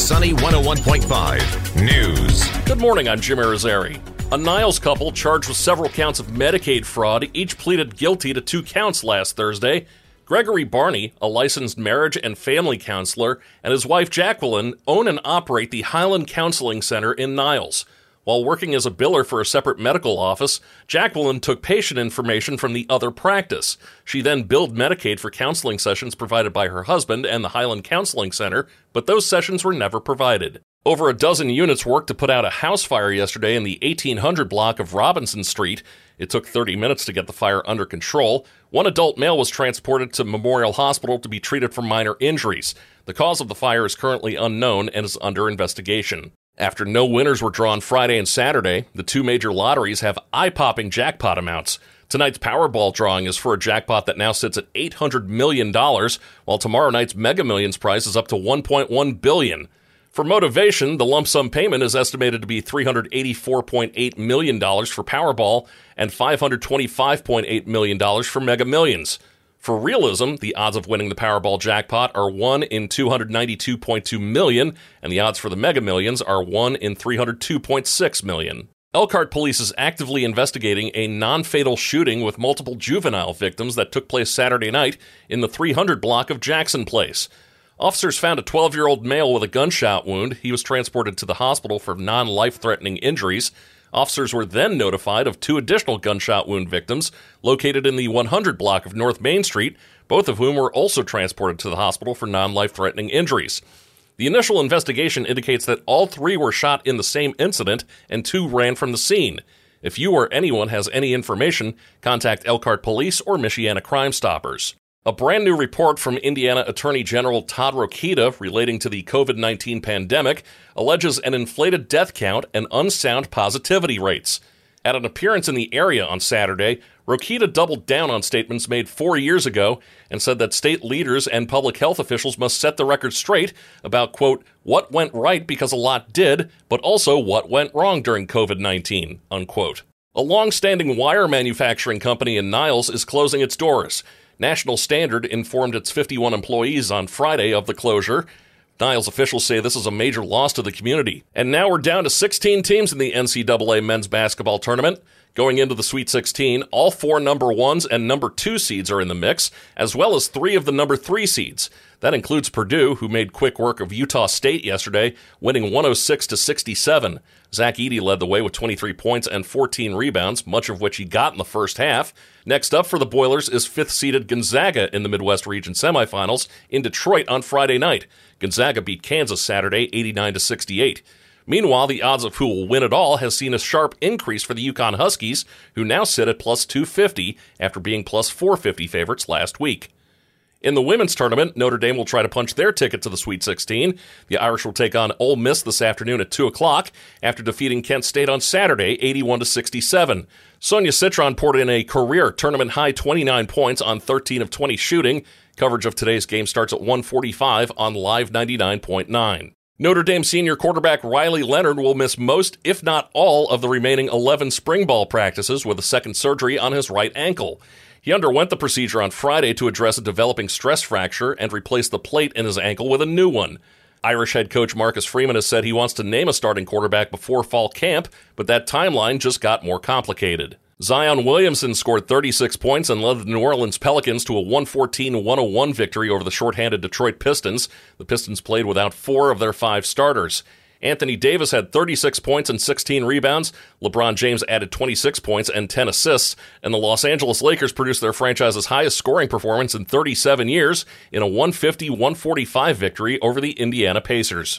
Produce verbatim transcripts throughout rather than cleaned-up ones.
Sunny one oh one point five News. Good morning, I'm Jim Irizarry. A Niles couple charged with several counts of Medicaid fraud each pleaded guilty to two counts last Thursday. Gregory Barney, a licensed marriage and family counselor, and his wife Jacqueline own and operate the Highland Counseling Center in Niles. While working as a biller for a separate medical office, Jacqueline took patient information from the other practice. She then billed Medicaid for counseling sessions provided by her husband and the Highland Counseling Center, but those sessions were never provided. Over a dozen units worked to put out a house fire yesterday in the eighteen hundred block of Robinson Street. It took thirty minutes to get the fire under control. One adult male was transported to Memorial Hospital to be treated for minor injuries. The cause of the fire is currently unknown and is under investigation. After no winners were drawn Friday and Saturday, the two major lotteries have eye-popping jackpot amounts. Tonight's Powerball drawing is for a jackpot that now sits at eight hundred million dollars, while tomorrow night's Mega Millions prize is up to one point one billion dollars. For motivation, the lump sum payment is estimated to be three hundred eighty-four point eight million dollars for Powerball and five hundred twenty-five point eight million dollars for Mega Millions. For realism, the odds of winning the Powerball jackpot are one in two hundred ninety-two point two million, and the odds for the Mega Millions are one in three hundred two point six million. Elkhart Police is actively investigating a non-fatal shooting with multiple juvenile victims that took place Saturday night in the three hundred block of Jackson Place. Officers found a twelve-year-old male with a gunshot wound. He was transported to the hospital for non-life-threatening injuries. Officers were then notified of two additional gunshot wound victims located in the one hundred block of North Main Street, both of whom were also transported to the hospital for non-life-threatening injuries. The initial investigation indicates that all three were shot in the same incident and two ran from the scene. If you or anyone has any information, contact Elkhart Police or Michiana Crime Stoppers. A brand new report from Indiana Attorney General Todd Rokita relating to the covid nineteen pandemic alleges an inflated death count and unsound positivity rates. At an appearance in the area on Saturday, Rokita doubled down on statements made four years ago and said that state leaders and public health officials must set the record straight about, quote, what went right because a lot did, but also what went wrong during covid nineteen, unquote. A long-standing wire manufacturing company in Niles is closing its doors. National Standard informed its fifty-one employees on Friday of the closure. Niles officials say this is a major loss to the community. And now we're down to sixteen teams in the N C double A men's basketball tournament. Going into the Sweet sixteen, all four number ones and number two seeds are in the mix, as well as three of the number three seeds. That includes Purdue, who made quick work of Utah State yesterday, winning one oh six to sixty-seven. Zach Edey led the way with twenty-three points and fourteen rebounds, much of which he got in the first half. Next up for the Boilers is fifth-seeded Gonzaga in the Midwest Region semifinals in Detroit on Friday night. Gonzaga beat Kansas Saturday eighty-nine to sixty-eight. Meanwhile, the odds of who will win it all has seen a sharp increase for the UConn Huskies, who now sit at plus two fifty after being plus four fifty favorites last week. In the women's tournament, Notre Dame will try to punch their ticket to the Sweet sixteen. The Irish will take on Ole Miss this afternoon at two o'clock after defeating Kent State on Saturday eighty-one to sixty-seven. Sonia Citron poured in a career tournament-high twenty-nine points on thirteen of twenty shooting. Coverage of today's game starts at one forty-five on Live ninety-nine point nine. Notre Dame senior quarterback Riley Leonard will miss most, if not all, of the remaining eleven spring ball practices with a second surgery on his right ankle. He underwent the procedure on Friday to address a developing stress fracture and replace the plate in his ankle with a new one. Irish head coach Marcus Freeman has said he wants to name a starting quarterback before fall camp, but that timeline just got more complicated. Zion Williamson scored thirty-six points and led the New Orleans Pelicans to a one fourteen to one oh one victory over the shorthanded Detroit Pistons. The Pistons played without four of their five starters. Anthony Davis had thirty-six points and sixteen rebounds. LeBron James added twenty-six points and ten assists. And the Los Angeles Lakers produced their franchise's highest scoring performance in thirty-seven years in a one fifty to one forty-five victory over the Indiana Pacers.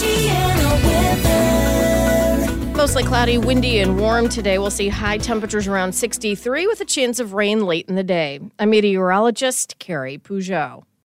Mostly cloudy, windy, and warm today. We'll see high temperatures around sixty-three with a chance of rain late in the day. I'm meteorologist Carrie Peugeot.